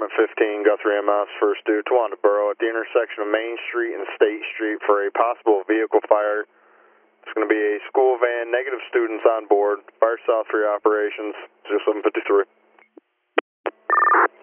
715 Guthrie MS, first due to Borough at the intersection of Main Street and State Street for a possible vehicle fire. It's going to be a school van, negative students on board. Fire South for your operations, 0753.